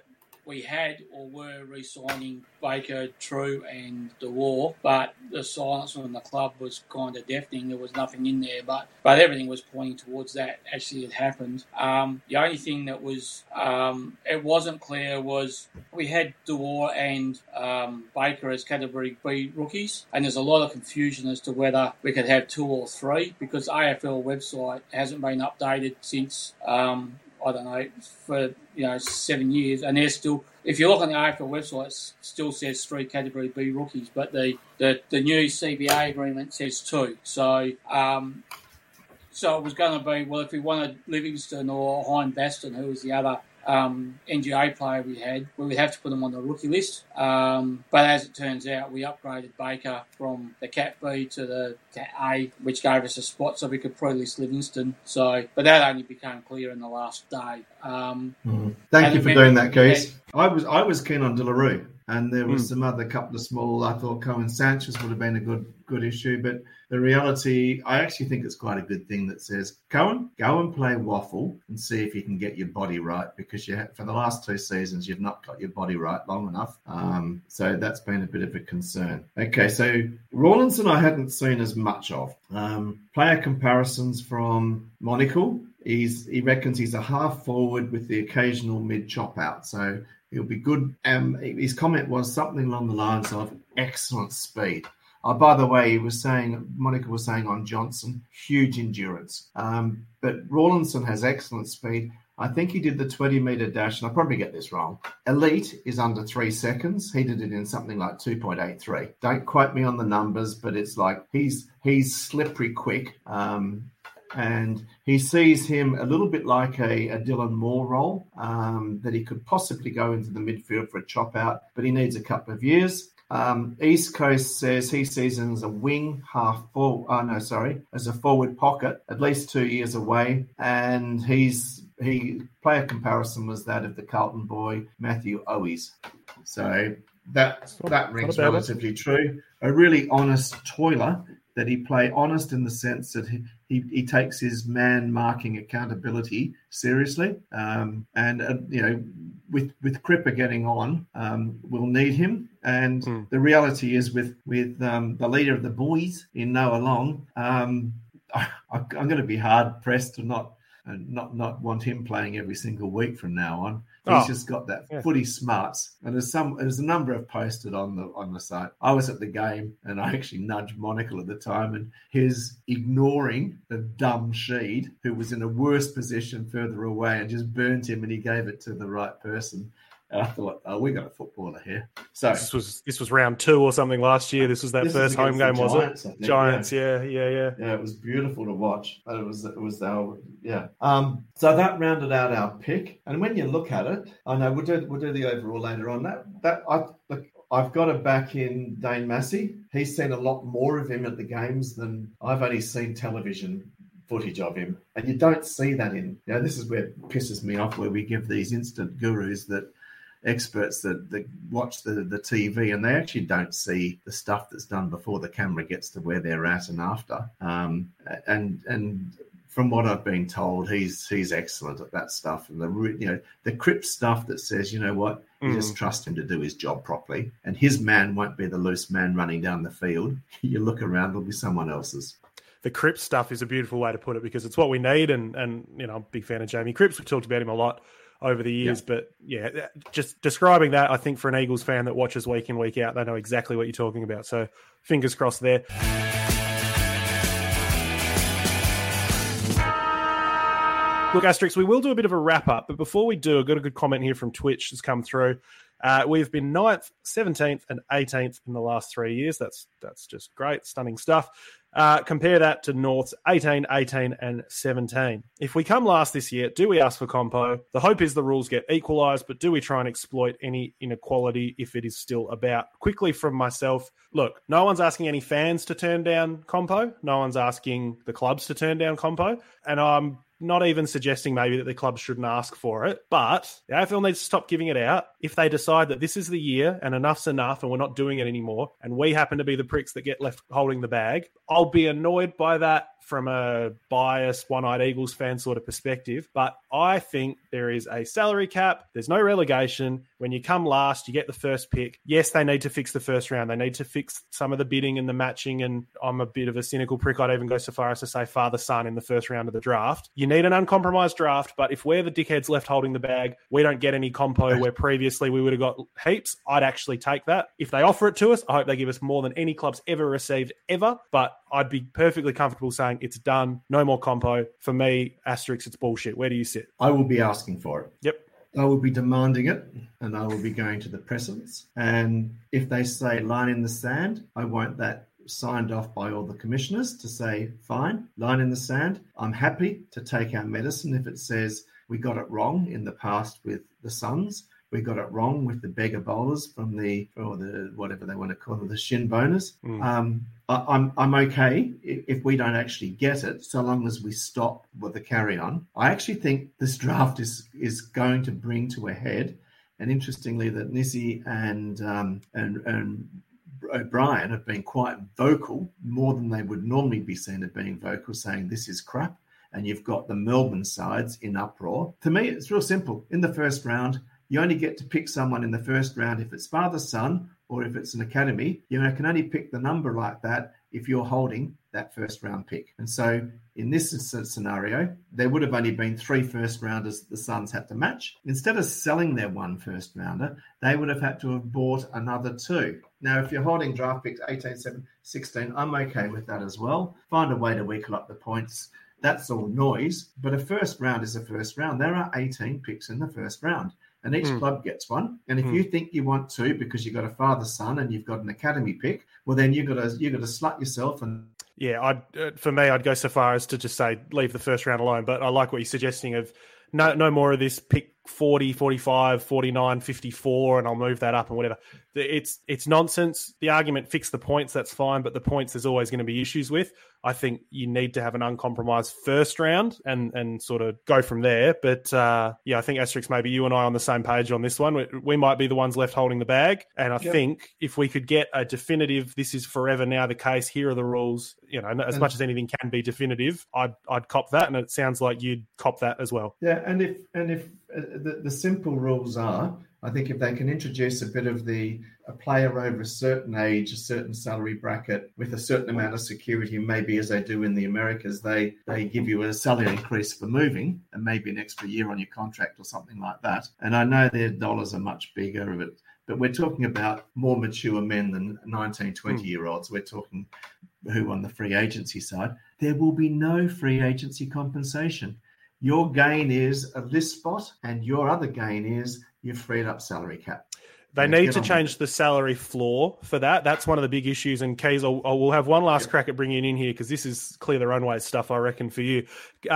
we had or were re-signing Baker, True and DeWar, but the silence from the club was kind of deafening. There was nothing in there, but everything was pointing towards that. Actually, it happened. The only thing that was it wasn't clear was we had DeWar and Baker as Category B rookies, and there's a lot of confusion as to whether we could have 2 or 3 because AFL website hasn't been updated since I don't know, for 7 years, and they're still. If you look on the AFL website, it still says 3 Category B rookies, but the new CBA agreement says 2. So so it was going to be, well, if we wanted Livingston or Hein Baston, who was the other NGA player we had, we would have to put them on the rookie list. But as it turns out, we upgraded Baker from the Cat B to the Cat A, which gave us a spot so we could pre-list Livingston. So, but that only became clear in the last day. Thank you for doing that, Keith. I was keen on De La Rue, and there was some other couple of small. I thought Cohen Sanchez would have been a good issue, but the reality, I actually think it's quite a good thing that says, Cohen, go and play waffle and see if you can get your body right, because for the last 2 seasons you've not got your body right long enough. So that's been a bit of a concern. Okay, so Rawlinson I hadn't seen as much of. Player comparisons from Monaco. He reckons he's a half forward with the occasional mid chop out. So he'll be good. His comment was something along the lines of excellent speed. By the way, Monica was saying on Johnson, huge endurance. But Rawlinson has excellent speed. I think he did the 20-metre dash, and I probably get this wrong. Elite is under 3 seconds. He did it in something like 2.83. Don't quote me on the numbers, but it's like he's slippery quick. And he sees him a little bit like a Dylan Moore role, that he could possibly go into the midfield for a chop out, but he needs a couple of years. East Coast says he sees him as a wing, as a forward pocket, at least 2 years away. And player comparison was that of the Carlton boy, Matthew Owies. So that rings relatively true. A really honest toiler, that he play honest in the sense that he takes his man marking accountability seriously. With Cripper getting on, we'll need him. And the reality is with the leader of the boys in Noah Long, I'm going to be hard pressed to not want him playing every single week from now on. He's just got that footy smarts, and there's a number of posted on the site. I was at the game, and I actually nudged Monaco at the time, and his ignoring the dumb Sheed, who was in a worse position further away, and just burnt him, and he gave it to the right person. I thought, we got a footballer here. So this was round 2 or something last year. This was that first home game, was Giants, it? Giants, yeah. Yeah, it was beautiful to watch. It was yeah. So that rounded out our pick. And when you look at it, I know we'll do the overall later on. I've got it back in Dane Massey. He's seen a lot more of him at the games than I've only seen television footage of him. And you don't see that this is where it pisses me off, where we give these instant gurus experts that watch the TV, and they actually don't see the stuff that's done before the camera gets to where they're at and after. And from what I've been told, he's excellent at that stuff. And the Cripps stuff that says, you know what, you just trust him to do his job properly, and his man won't be the loose man running down the field. You look around, there'll be someone else's. The Cripps stuff is a beautiful way to put it, because it's what we need. And I'm a big fan of Jamie Cripps. We've talked about him a lot over the years, but just describing that, I think for an Eagles fan that watches week in, week out, they know exactly what you're talking about. So fingers crossed there. Look, Asterix, we will do a bit of a wrap-up, but before we do, I've got a good comment here from Twitch that's come through. We've been 9th, 17th, and 18th in the last 3 years. That's just great, stunning stuff. Compare that to North's 18, 18, and 17. If we come last this year, do we ask for compo? The hope is the rules get equalised, but do we try and exploit any inequality if it is still about? Quickly from myself, look, no one's asking any fans to turn down compo. No one's asking the clubs to turn down compo. And I'm not even suggesting maybe that the clubs shouldn't ask for it, but the AFL needs to stop giving it out. If they decide that this is the year and enough's enough and we're not doing it anymore, and we happen to be the pricks that get left holding the bag, I'll be annoyed by that from a biased, one-eyed Eagles fan sort of perspective, but I think there is a salary cap. There's no relegation. When you come last, you get the first pick. Yes, they need to fix the first round. They need to fix some of the bidding and the matching, and I'm a bit of a cynical prick. I'd even go so far as to say father-son in the first round of the draft. You need an uncompromised draft, but if we're the dickheads left holding the bag, we don't get any compo where previously we would have got heaps. I'd actually take that. If they offer it to us, I hope they give us more than any club's ever received ever, but I'd be perfectly comfortable saying it's done. No more compo. For me, asterisk, it's bullshit. Where do you sit? I will be asking for it. Yep. I will be demanding it, and I will be going to the precedents. And if they say line in the sand, I want that signed off by all the commissioners to say, fine, line in the sand. I'm happy to take our medicine if it says we got it wrong in the past with the Suns. We got it wrong with the beggar bowlers from the whatever they want to call them, the shin boners. I'm okay if we don't actually get it, so long as we stop with the carry on. I actually think this draft is going to bring to a head, and interestingly, that Nissi and O'Brien have been quite vocal, more than they would normally be seen as being vocal, saying this is crap. And you've got the Melbourne sides in uproar. To me, it's real simple. In the first round, you only get to pick someone in the first round if it's father-son or if it's an academy. You can only pick the number like that if you're holding that first-round pick. And so in this scenario, there would have only been 3 first-rounders the Suns had to match. Instead of selling their 1 first-rounder, they would have had to have bought another 2. Now, if you're holding draft picks 18, 7, 16, I'm okay with that as well. Find a way to weaken up the points. That's all noise. But a first round is a first round. There are 18 picks in the first round, and each club gets one. And if you think you want 2 because you've got a father-son and you've got an academy pick, well, then you've got to slut yourself. And yeah, for me, I'd go so far as to just say leave the first round alone. But I like what you're suggesting of no more of this pick 40, 45, 49, 54, and I'll move that up and whatever. It's nonsense. The argument, fix the points, that's fine, but the points there's always going to be issues with. I think you need to have an uncompromised first round and sort of go from there. But I think Asterix, maybe you and I are on the same page on this one. We might be the ones left holding the bag. And I think if we could get a definitive, this is forever now the case, here are the rules, as much as anything can be definitive, I'd cop that. And it sounds like you'd cop that as well. Yeah, and if the simple rules are, I think if they can introduce a bit of a player over a certain age, a certain salary bracket with a certain amount of security, maybe as they do in the Americas, they give you a salary increase for moving and maybe an extra year on your contract or something like that. And I know their dollars are much bigger, but we're talking about more mature men than 19, 20-year-olds. We're talking who on the free agency side. There will be no free agency compensation. Your gain is a list spot, and your other gain is you've freed up salary cap. They need to change the salary floor for that. That's one of the big issues. And Keys, we'll have one last crack at bringing it in here because this is clear the runway stuff, I reckon, for you.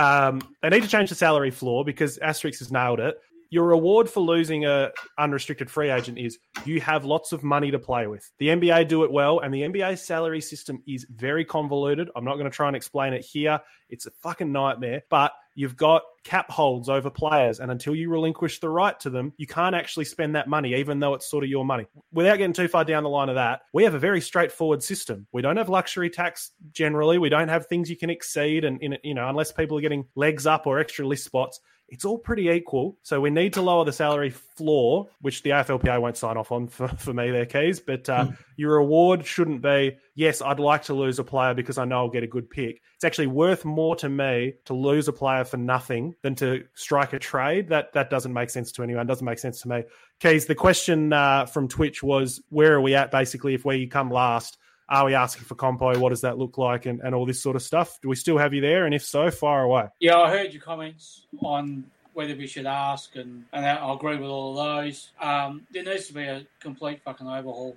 They need to change the salary floor because Asterix has nailed it. Your reward for losing a unrestricted free agent is you have lots of money to play with. The NBA do it well, and the NBA salary system is very convoluted. I'm not going to try and explain it here. It's a fucking nightmare. But you've got cap holds over players, and until you relinquish the right to them, you can't actually spend that money, even though it's sort of your money. Without getting too far down the line of that, we have a very straightforward system. We don't have luxury tax generally. We don't have things you can exceed, and unless people are getting legs up or extra list spots, it's all pretty equal. So we need to lower the salary floor, which the AFLPA won't sign off on for me, their Keys. But your reward shouldn't be, yes, I'd like to lose a player because I know I'll get a good pick. It's actually worth more to me to lose a player for nothing than to strike a trade. That doesn't make sense to anyone. It doesn't make sense to me. Keys, the question from Twitch was, where are we at basically if we come last? Are we asking for compo? What does that look like? And all this sort of stuff. Do we still have you there? And if so, fire away. Yeah, I heard your comments on whether we should ask, and I agree with all of those. There needs to be a complete fucking overhaul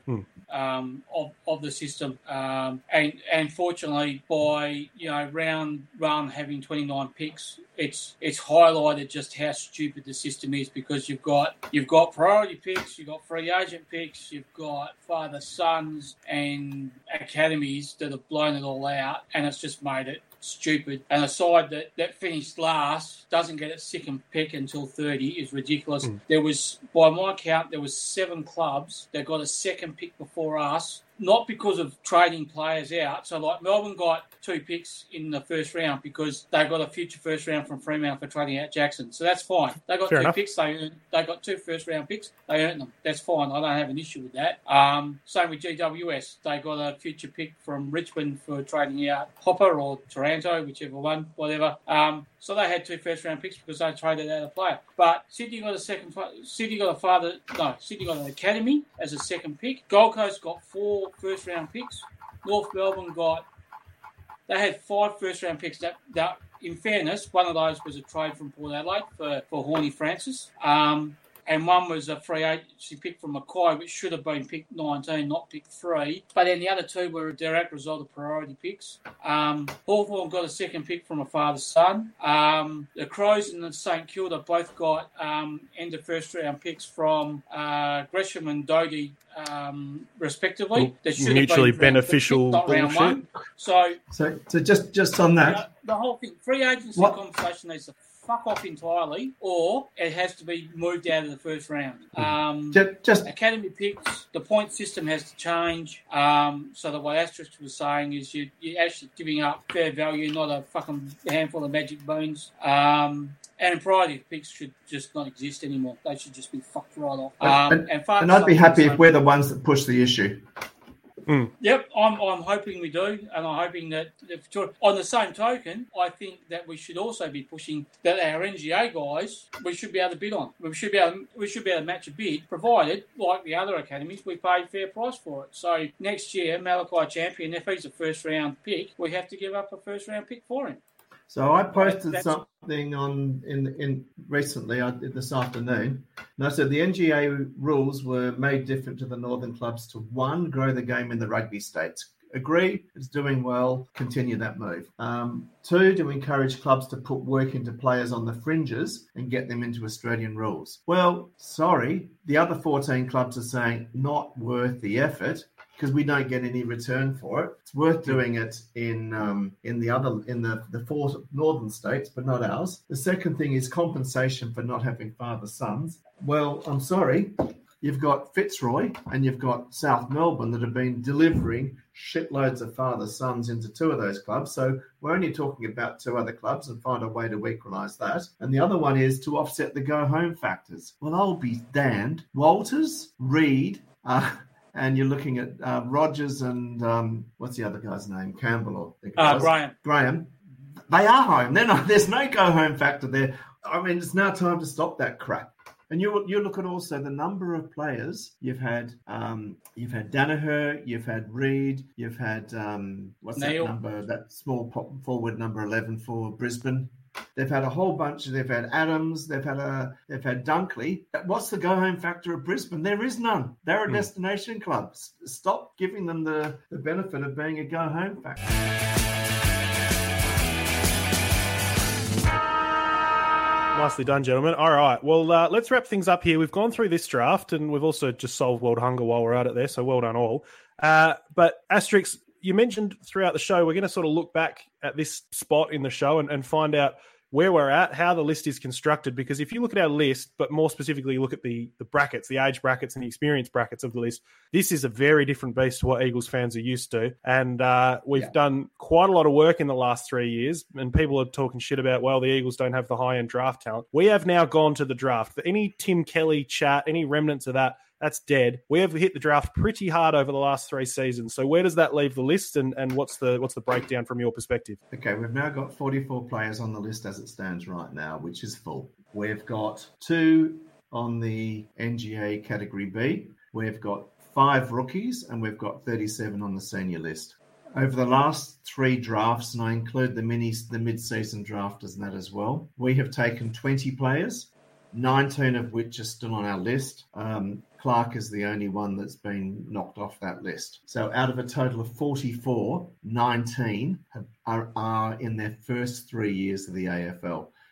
of the system. And fortunately, by round one having 29 picks, it's highlighted just how stupid the system is, because you've got priority picks, you've got free agent picks, you've got father sons and academies that have blown it all out, and it's just made it stupid. And a side that finished last doesn't get its second pick until 30 is ridiculous. There was, by my count, 7 clubs that got a second pick before us not because of trading players out. So, like, Melbourne got 2 picks in the first round because they got a future first round from Fremantle for trading out Jackson. So that's fine. They got Fair 2 enough. picks. They got 2 first round picks. They earned them. That's fine. I don't have an issue with that. Same with GWS. They got a future pick from Richmond for trading out Hopper or Taranto, whichever one, whatever. So they had 2 first round picks because they traded out a player. But Sydney got an academy as a second pick. Gold Coast got 4 first round picks. North Melbourne they had 5 first round picks. That in fairness, one of those was a trade from Port Adelaide for Horny Francis. And one was a free agency pick from Mackay, which should have been picked 19, not picked 3. But then the other 2 were a direct result of priority picks. Hawthorn got a second pick from a father-son. The Crows and the St Kilda both got end of first-round picks from Gresham and Doty, respectively. That should Mutually have been beneficial round 1. bullshit. So just on that, The whole thing, free agency conversation needs to fuck off entirely, or it has to be moved out of the first round. just Academy picks, the point system has to change. So that what Asterix was saying is you're actually giving up fair value, not a fucking handful of magic bones. And priority picks should just not exist anymore. They should just be fucked right off. and I'd be happy if we're the ones that push the issue. Yep, I'm hoping we do, and I'm hoping that on the same token, I think that we should also be pushing that our NGA guys we should be able to bid on. We should be able to match a bid, provided, like the other academies, we pay fair price for it. So next year, Malachi Champion, if he's a first round pick, we have to give up a first round pick for him. So I posted something on in recently this afternoon, and I said the NGA rules were made different to the Northern clubs to 1, grow the game in the rugby states. Agree, it's doing well, continue that move. 2, to encourage clubs to put work into players on the fringes and get them into Australian rules. Well, sorry, the other 14 clubs are saying not worth the effort, because we don't get any return for it. It's worth doing it in the 4 northern states, but not ours. The second thing is compensation for not having father sons. Well, I'm sorry, you've got Fitzroy and you've got South Melbourne that have been delivering shitloads of father sons into 2 of those clubs. So we're only talking about 2 other clubs and find a way to equalise that. And the other one is to offset the go home factors. Well, I'll be damned. Walters, Reid, and you're looking at Rogers and what's the other guy's name? Campbell or Graham. They are home. There's no go home factor there. I mean, it's now time to stop that crap. And you look at also the number of players you've had. You've had Danaher, you've had Reid, you've had what's Neil. That number? That small forward number 11 for Brisbane. They've had a whole bunch. They've had Adams. They've had Dunkley. What's the go-home factor of Brisbane? There is none. They're a destination club. Stop giving them the benefit of being a go-home factor. Nicely done, gentlemen. All right. Well, let's wrap things up here. We've gone through this draft, and we've also just solved world hunger while we're at it there, so well done all. But Asterix, you mentioned throughout the show, we're going to sort of look back at this spot in the show and find out where we're at, how the list is constructed. Because if you look at our list, but more specifically look at the brackets, the age brackets and the experience brackets of the list, this is a very different beast to what Eagles fans are used to. And we've done quite a lot of work in the last 3 years, and people are talking shit about, well, the Eagles don't have the high-end draft talent. We have now gone to the draft. Any Tim Kelly chat, any remnants of that, that's dead. We have hit the draft pretty hard over the last 3 seasons. So where does that leave the list, and what's the breakdown from your perspective? Okay, we've now got 44 players on the list as it stands right now, which is full. We've got 2 on the NGA Category B. We've got 5 rookies, and we've got 37 on the senior list. Over the last 3 drafts, and I include the mid-season drafters in that as well, we have taken 20 players, 19 of which are still on our list. Clark is the only one that's been knocked off that list. So out of a total of 44, 19 are in their first 3 years of the AFL.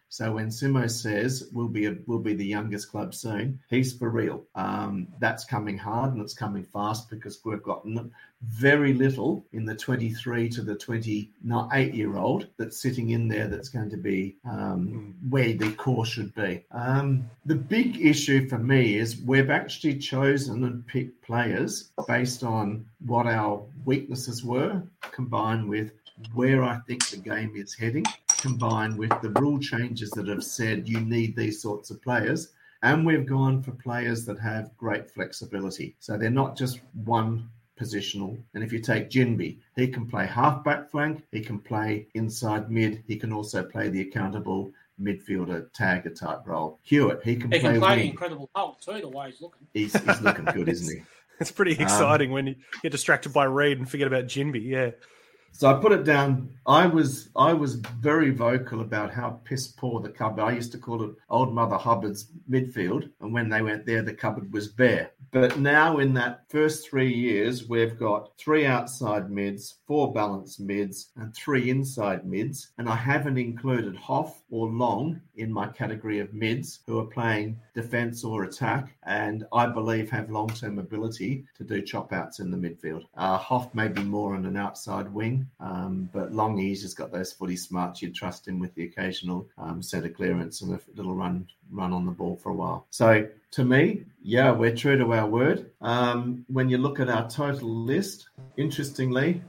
So when Simo says we'll be the youngest club soon, he's for real. That's coming hard and it's coming fast because we've got very little in the 23 to the 28-year-old that's sitting in there that's going to be where the core should be. The big issue for me is we've actually chosen and picked players based on what our weaknesses were, combined with where I think the game is heading, combined with the rule changes that have said you need these sorts of players. And we've gone for players that have great flexibility. So they're not just one positional. And if you take Jinby, he can play half-back flank, he can play inside mid, he can also play the accountable midfielder, tagger type role. Hewitt, he can play the incredible Hulk too, the way he's looking. He's looking good, isn't he? It's pretty exciting when you get distracted by Reid and forget about Jinby, yeah. So I put it down. I was very vocal about how piss poor the cupboard. I used to call it Old Mother Hubbard's midfield, and when they went there, the cupboard was bare. But now in that first 3 years, we've got 3 outside mids, 4 balanced mids, and 3 inside mids. And I haven't included Hoff or Long in my category of mids who are playing defence or attack, and I believe have long-term ability to do chop-outs in the midfield. Hoff may be more on an outside wing, but Longy's just got those footy smarts. You'd trust him with the occasional set of clearance and a little run on the ball for a while. So to me, yeah, we're true to our word. When you look at our total list, interestingly,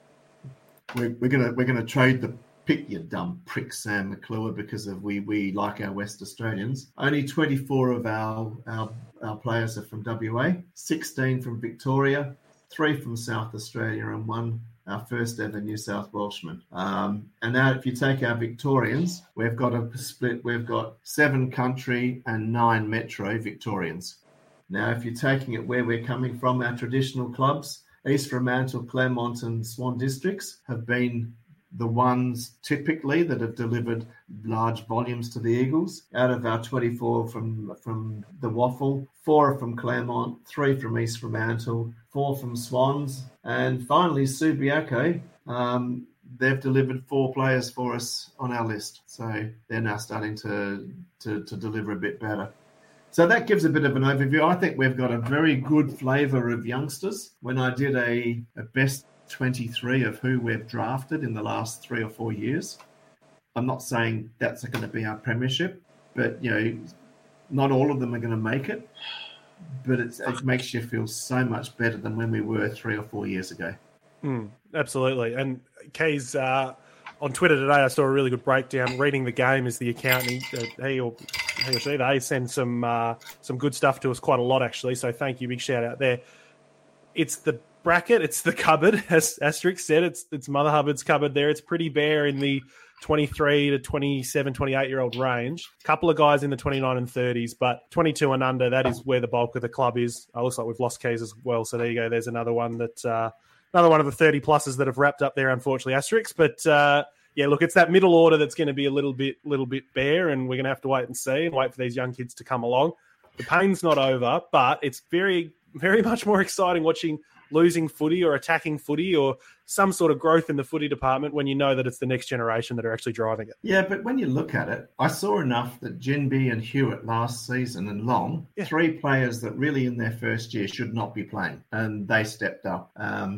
we're gonna trade the pick, you dumb prick, Sam McClure, because of we like our West Australians. Only 24 of our players are from WA, 16 from Victoria, 3 from South Australia, and 1 our first ever New South Welshman. And now if you take our Victorians, we've got a split. We've got 7 country and 9 metro Victorians. Now, if you're taking it where we're coming from, our traditional clubs, East Fremantle, Claremont and Swan districts have been the ones typically that have delivered large volumes to the Eagles. Out of our 24 from the Waffle, 4 are from Claremont, 3 from East Fremantle, 4 from Swans, and finally Subiaco. They've delivered 4 players for us on our list, so they're now starting to deliver a bit better. So that gives a bit of an overview. I think we've got a very good flavour of youngsters. When I did a best 23 of who we've drafted in the last 3 or 4 years, I'm not saying that's going to be our premiership, but not all of them are going to make it. But it makes you feel so much better than when we were 3 or 4 years ago. Absolutely. And Kay's on Twitter today, I saw a really good breakdown. Reading the Game is the account. He or she, they send some good stuff to us, quite a lot actually. So thank you, big shout out there. It's the bracket, it's the cupboard, as Asterix said. It's Mother Hubbard's cupboard there. It's pretty bare in the 23 to 27, 28-year-old range. A couple of guys in the 29 and 30s, but 22 and under, that is where the bulk of the club is. It looks like we've lost Keys as well, so there you go. There's another one of the 30-pluses that have wrapped up there, unfortunately, Asterix. But, yeah, look, it's that middle order that's going to be a little bit bare, and we're going to have to wait and see and wait for these young kids to come along. The pain's not over, but it's very, very much more exciting watching losing footy or attacking footy or some sort of growth in the footy department when you know that it's the next generation that are actually driving it. Yeah, but when you look at it, I saw enough that Jinby and Hewitt last season and Long, 3 players that really in their first year should not be playing, and they stepped up.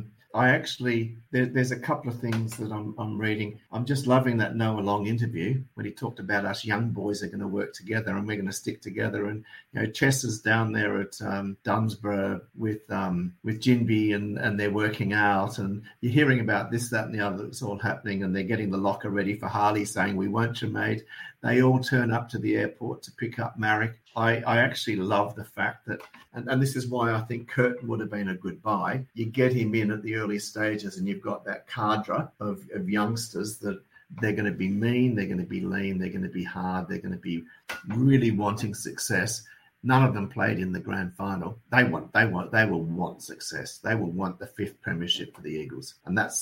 I actually, there's a couple of things that I'm reading. I'm just loving that Noah Long interview when he talked about us young boys are going to work together and we're going to stick together. And, Chess is down there at Dunsborough with Jinby and they're working out, and you're hearing about this, that and the other that's all happening, and they're getting the locker ready for Harley, saying, we want you, mate. They all turn up to the airport to pick up Marek. I actually love the fact that, and this is why I think Curtin would have been a good buy. You get him in at the early stages and you've got that cadre of youngsters that they're going to be mean, they're going to be lean, they're going to be hard, they're going to be really wanting success. None of them played in the grand final. They will want success. They will want the 5th premiership for the Eagles. And that's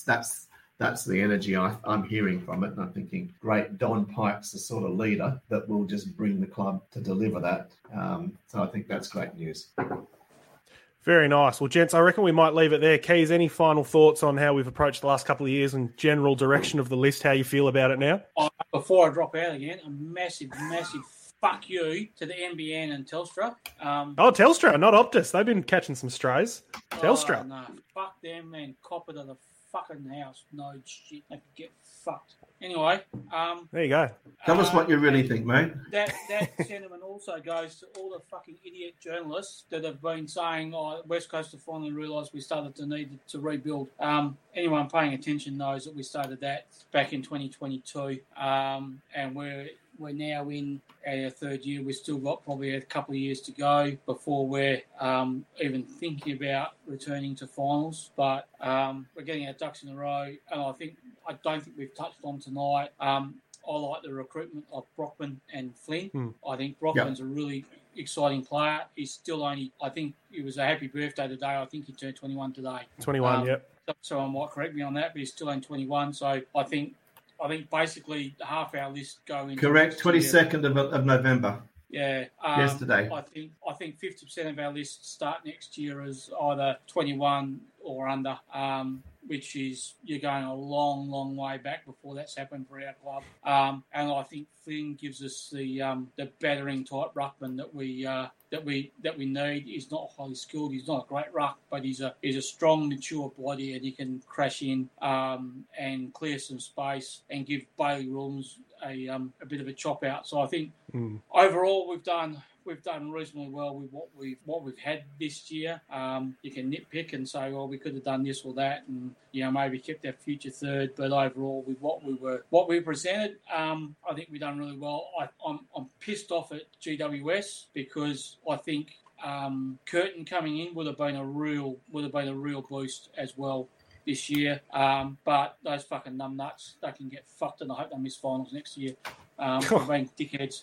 the energy I'm hearing from it. And I'm thinking, great, Don Pike's the sort of leader that will just bring the club to deliver that. So I think that's great news. Very nice. Well, gents, I reckon we might leave it there. Keys, any final thoughts on how we've approached the last couple of years and general direction of the list, how you feel about it now? Before I drop out again, a massive fuck you to the NBN and Telstra. Telstra, not Optus. They've been catching some strays. Telstra. Oh, no, fuck them, man. Copper to the fucking house. No shit. They can get fucked. Anyway. There you go. Tell us what you really think, mate. That sentiment also goes to all the fucking idiot journalists that have been saying, West Coast have finally realised we started to need to rebuild. Anyone paying attention knows that we started that back in 2022, and we're now in our third year. We've still got probably a couple of years to go before we're even thinking about returning to finals. But we're getting our ducks in a row, and I don't think we've touched on tonight. I like the recruitment of Brockman and Flynn. I think Brockman's a really exciting player. He's still only, I think it was a happy birthday today. I think he turned 21 today. 21, yep. Someone might correct me on that, but he's still only 21. So I think basically half our list go into... Correct, 22nd of November. Yeah. Yesterday. I think 50% of our list start next year as either 21 or under, which is you're going a long, long way back before that's happened for our club. And I think Flynn gives us the battering type ruckman that we need. He's not highly skilled. He's not a great ruck, but he's a strong, mature body, and he can crash in and clear some space and give Bailey Rooms a bit of a chop out. So I think overall we've done reasonably well with what we've had this year. You can nitpick and say, well, we could have done this or that, and maybe kept our future third. But overall, with what we presented, I think we've done really well. I'm pissed off at GWS because I think Curtin coming in would have been a real boost as well this year. But those fucking numbnuts, they can get fucked, and I hope they miss finals next year. They've been dickheads.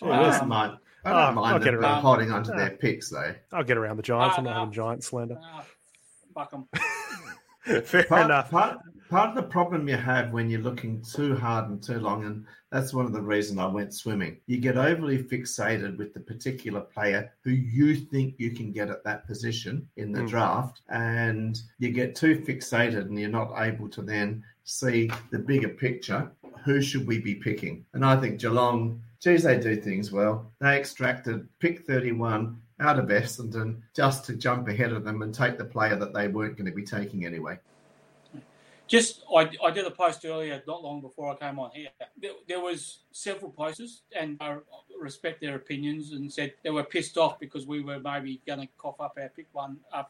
I don't mind them holding onto their picks, though. I'll get around the Giants. I'm not having Giants slander. Fuck them. Fair enough. Part of the problem you have when you're looking too hard and too long, and that's one of the reasons I went swimming, you get overly fixated with the particular player who you think you can get at that position in the draft, and you get too fixated and you're not able to then see the bigger picture. Who should we be picking? And I think Geelong, geez, they do things well. They extracted pick 31 out of Essendon just to jump ahead of them and take the player that they weren't going to be taking anyway. I did a post earlier, not long before I came on here. There was several posters, and I respect their opinions, and said they were pissed off because we were maybe going to cough up our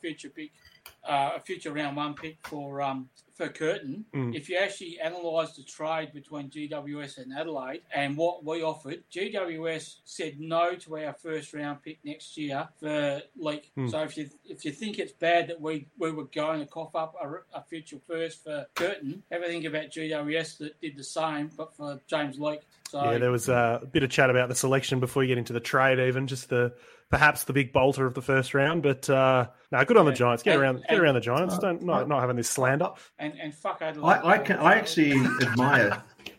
future round one pick for Curtin. If you actually analyse the trade between GWS and Adelaide and what we offered, GWS said no to our first round pick next year for Leake. So if you think it's bad that we were going to cough up a future first for Curtin, have a think about GWS that did the same, but for James Leake. So, yeah, there was a bit of chat about the selection before you get into the trade, even just perhaps the big bolter of the first round. But no, good on the Giants. Get around the Giants. Not having this slander. And fuck Adelaide. I actually admire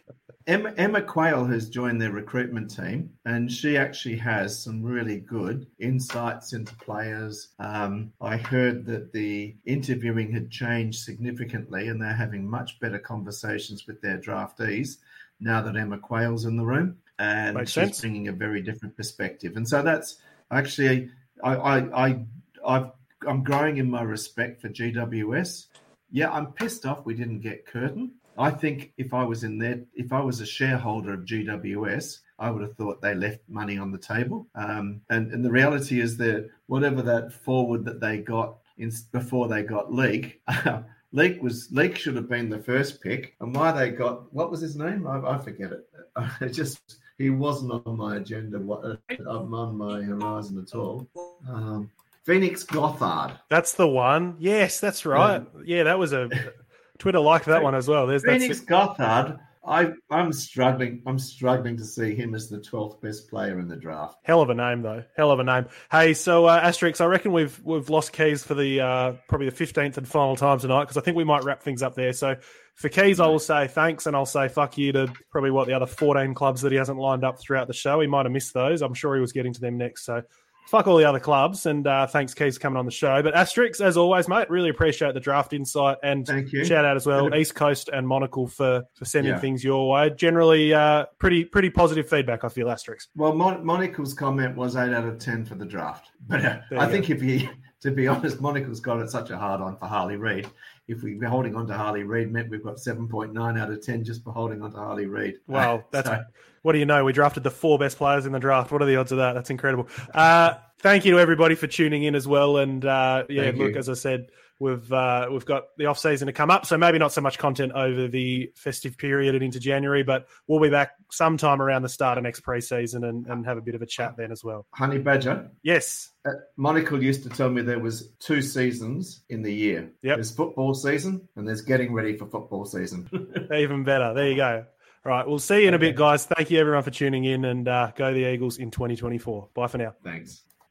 Emma Quayle has joined their recruitment team, and she actually has some really good insights into players. I heard that the interviewing had changed significantly, and they're having much better conversations with their draftees now that Emma Quayle's in the room, and she's bringing a very different perspective. And so that's actually, I'm growing in my respect for GWS. Yeah, I'm pissed off we didn't get Curtin. I think if I was a shareholder of GWS, I would have thought they left money on the table. And the reality is that whatever that forward that they got before they got Leake, Leake should have been the first pick. And why they got, what was his name? I forget it. He wasn't on my agenda, on my horizon at all. Phoenix Gothard. That's the one. Yes, that's right. Yeah, that was a Twitter liked that one as well. Phoenix Gothard. I'm struggling to see him as the 12th best player in the draft. Hell of a name, though. Hell of a name. Hey, so Asterix, I reckon we've lost Keys for the probably the 15th and final time tonight, because I think we might wrap things up there. So for Keys, I will say thanks, and I'll say fuck you to probably the other 14 clubs that he hasn't lined up throughout the show. He might have missed those. I'm sure he was getting to them next. So fuck all the other clubs. And thanks, Keith, for coming on the show. But Asterix, as always, mate, really appreciate the draft insight. And Thank you. Shout out as well, East Coast and Monocle for sending things your way. Generally, pretty positive feedback, I feel, Asterix. Well, Monocle's comment was 8 out of 10 for the draft. But I think to be honest, Monocle's got it such a hard on for Harley Reid. If we're holding on to Harley Reid, meant we've got 7.9 out of 10 just for holding on to Harley Reid. Wow, what do you know? We drafted the 4 best players in the draft. What are the odds of that? That's incredible. Thank you to everybody for tuning in as well. And as I said, we've got the off season to come up, so maybe not so much content over the festive period and into January, but we'll be back sometime around the start of next pre-season and have a bit of a chat then as well. Honey Badger? Yes. Monocle used to tell me there was 2 seasons in the year. Yep. There's football season and there's getting ready for football season. Even better. There you go. All right, we'll see you in a bit, guys. Thank you, everyone, for tuning in, and go the Eagles in 2024. Bye for now. Thanks.